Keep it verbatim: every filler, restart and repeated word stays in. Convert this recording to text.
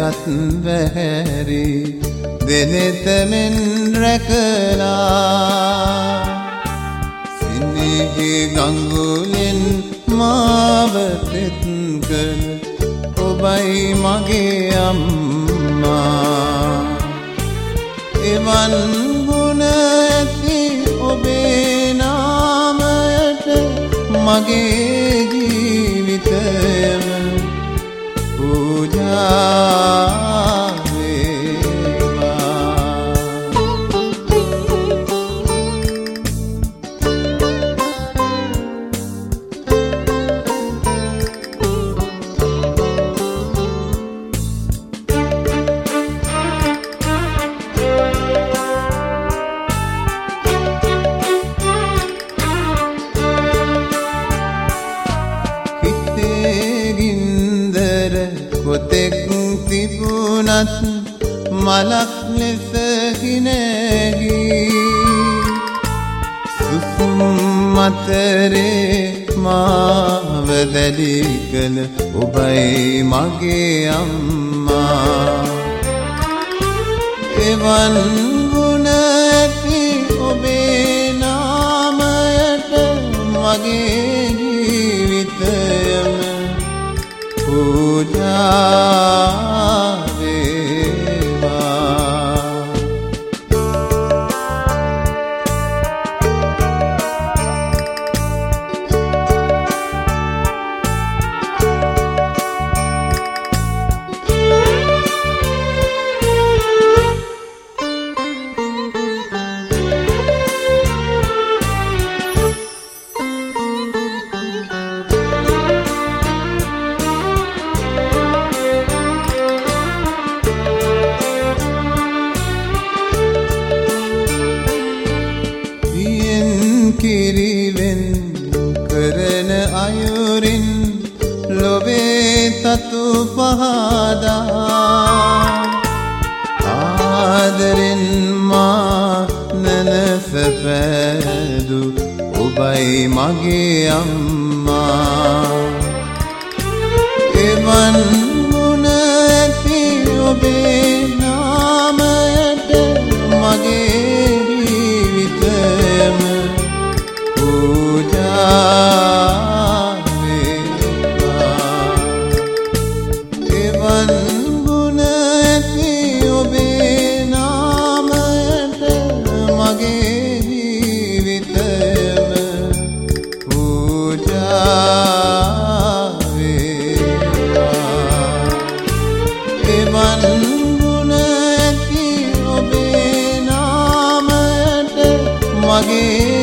දෙසත් වැහැරි දෙනෙතමෙන් රැකලා සිනෙහි ගඟුලෙන් මාව තෙත් කළ ඔබයි මගේ අම්මා එවන් ගුණ ඇති ඔබේ නාමයට මගේ ජීවිතයම පූජා වේවා කොතෙක් තිබුණත් මලක් ලෙස ගිනැගී සුසුම් මතරේ මාව දැඩි කළ ඔබයි මගේ අම්මා එවන් ගුණ ඇති ඔබේ නාමයට මගේ ජීවිතයම පූජා වේවා කිරිවෙන් කරන අයුරින් ලොවේ තතු පහදා ආදරෙන් මා නැනස පැදු ඔබයි මගේ අම්මා එවන් ගුණ ඇති ඔබේ නාමයට මගේ ජීවිතයම පූජා වේවා එවන් ගුණ ඇති ඔබේ නාමයට මගේ ජීවිතයම පූජා වේවා එවන් ගුණ ඇති ඔබේ නාමයට මගේ